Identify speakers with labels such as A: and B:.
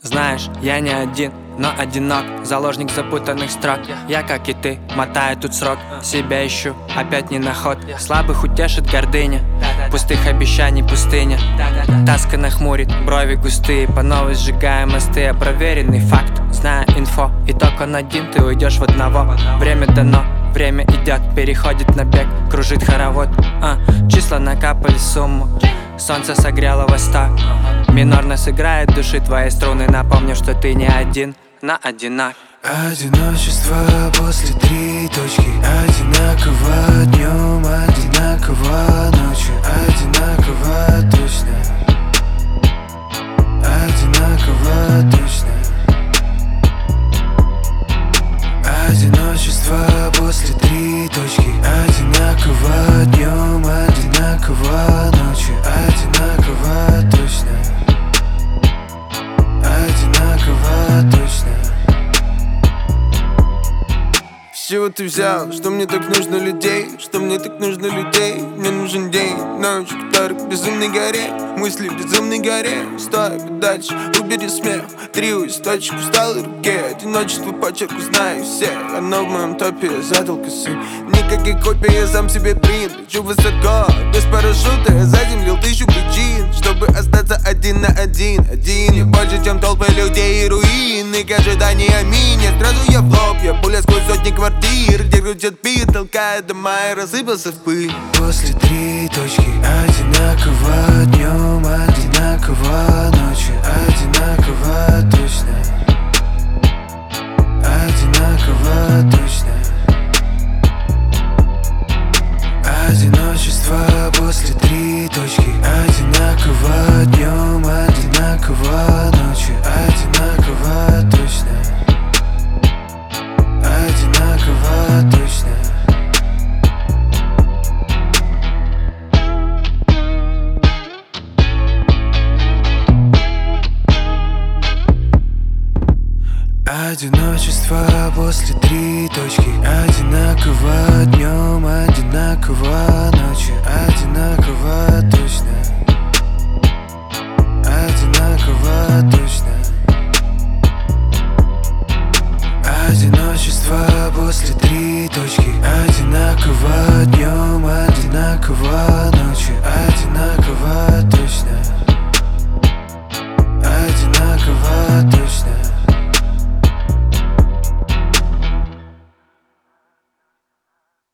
A: Знаешь, я не один, но одинок, заложник запутанных строк. Я, как и ты, мотаю тут срок, себя ищу, опять не наход. Слабых утешит гордыня, пустых обещаний пустыня. Таска нахмурит, брови густые, по новой сжигая мосты. Проверенный факт, знаю инфо, итог он один, ты уйдешь в одного. Время дано, время идет, переходит на бег, кружит хоровод. Числа накапали сумму, солнце согрело восток. Минорно сыграет души твои струны, напомню, что ты не один, на одинак.
B: Одиночество после 3 точки. Одинаково днем, одинаково ночью. Одинаково точно. Одинаково точно. Одиночество после 3 точки. Одинаково днем, одинаково ночью. Одинаково точно. Одинаково точно. С чего ты взял, что мне так нужно людей? Что мне так нужно людей? Мне нужен день, ночь, который в безумной горе. Мысли в безумной горе. Стой дальше, убери смех. 3 источек в усталой руке. Одиночество почерк знаю все. Оно в моем топе, я задал косы. Никаких копий, я сам себе принт. Лечу высоко, без парашюта. Я заземлил 1000 причин, чтобы остаться один на один. Не больше, чем толпы людей и руины. К ожиданию меня, сразу я в лоб. Я пуля сквозь сотни квартир, где крутят пир, толкает дома и рассыпался в пыль. После 3 точки. Одинаково днем, одинаково ночью. Одинаково точно. Одинаково точно. Одиночество после 3 точки. Одинаково днем, одинаково ночью. Одинаково точно. Одинаково точно. Одиночество после 3 точки. Одинаково днем, одинаково ночью. Одинаково точно.